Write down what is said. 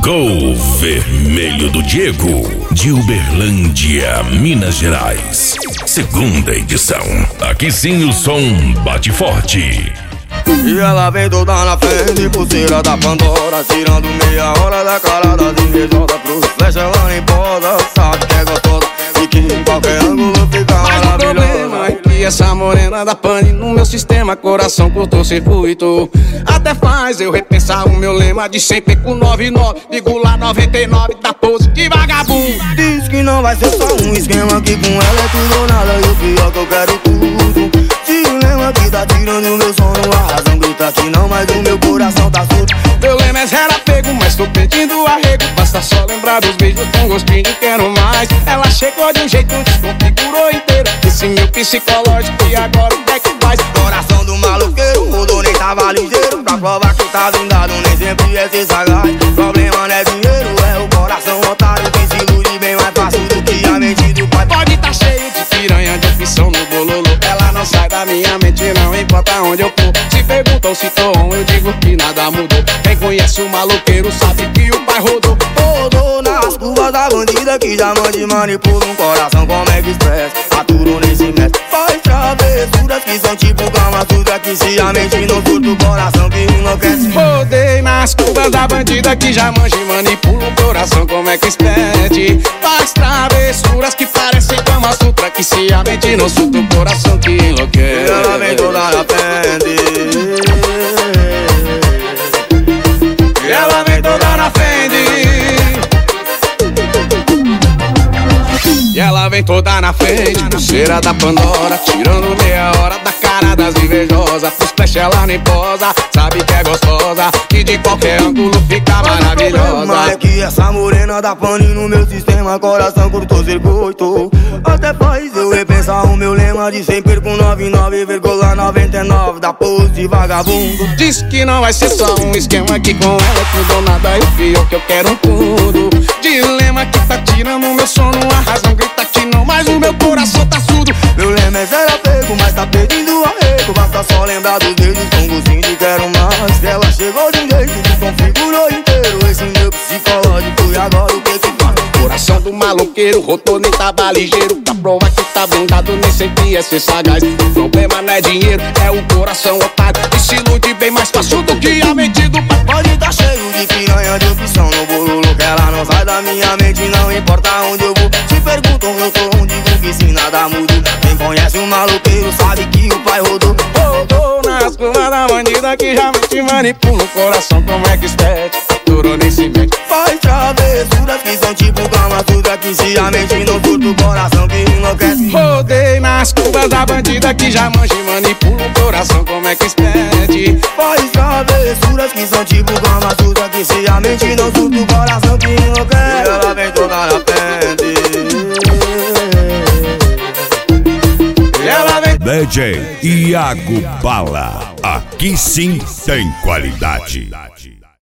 Gol Vermelho do Diego, de Uberlândia, Minas Gerais. Segunda edição. Aqui sim o som bate forte. E ela vem toda na frente, pulseira da Pandora, tirando meia hora da cara das invejosas. Pro flecha ela nem posa, sabe que é gostosa e que em qualquer ângulo fica maravilhosa. Mas o problema é que essa morena da pane no meu sistema, coração curto-circuito. Até faz eu repensar o meu lema de sempre com 99, digo lá 99 da pose de vagabundo. Diz que não vai ser só um esquema, que com ela é tudo ou nada, e o pior que eu quero tudo. Se o lema que tá tirando o meu sono, a razão grita que não, mas o meu coração tá surdo. Meu lema é zero apego, mas tô pedindo arrego. Basta só lembrar dos beijos com gostinho de quero mais. Ela chegou de um jeito, desconfigurou inteiro esse meu psicológico, e agora o que é que faz? Coração do maloqueiro, mudou, nem tava ligeiro. Pra provar que tá blindado, nem sempre é ser sagaz. Problema não é dinheiro, é o coração otário que se ilude bem mais fácil do que a mente do pai. Pode tá cheio de piranha, de opção no bololo. Ela não sai da minha mente, não importa onde eu for. Se perguntam se tô on, eu digo que nada mudou. Quem conhece o maloqueiro sabe que o pai rodou. Rodou nas curvas da bandida que já mande manipula um coração como Express. Aturou nesse mestre, faz travessuras que são tipo Kama Sutra, que se a mente não surta o coração que enlouquece. Rodei nas curvas da bandida que já manja e manipula o coração como Express. Faz travessuras que parecem Kama Sutra, que se a mente não surta o coração que enlouquece. Ela vem toda na frente, ela vem toda na frente, e ela vem toda na frente, pulseira da Pandora, tirando meia hora da cara das invejosas. Pros flash ela nem posa, sabe que é gostosa e de qualquer ângulo fica maravilhosa. Mas é que essa morena da pane no meu sistema, coração curto-circuito. Até faz eu repensar o meu lema de sempre com 99,99 da pose de vagabundo. Diz que não vai ser só um esquema, que com ela é tudo ou nada, e o pior que eu quero tudo. Dilema que tá tirando o meu sono, a razão grita que não, mas o meu coração tá surdo. Meu lema é zero apego, mas tá pedindo arrego. Basta só lembrar dos beijos com gostinho de quero mais. Ela chegou de um jeito, desconfigurou inteiro esse meu psicológico, e agora o que que faz? Coração do maloqueiro, rodou, nem tava ligeiro. Pra provar que tá blindado, nem sempre é ser sagaz. O problema não é dinheiro, é o coração otário, e se ilude bem mais fácil do que a mente do pai. Pode tá cheio de piranha, de opção no bololo, que ela não sai da minha mente, não importa onde eu vou. Se perguntam eu tô onde, digo que se nada muda. Quem conhece o maloqueiro sabe que o pai rodou. Rodou nas curvas da bandida que já te manipula o coração como Express. Aturou nesse mente, faz travessuras que são tipo Kama Sutra, que se a mente não surta o coração que enlouquece. rodei nas curvas da bandida que já manja e manipula o coração como Express. Faz travessuras que são tipo Kama Sutra, que se a mente não surta o coração que enlouquece. E ela vem toda na frente, ela vem DJ Iago Bala. Aqui sim tem qualidade.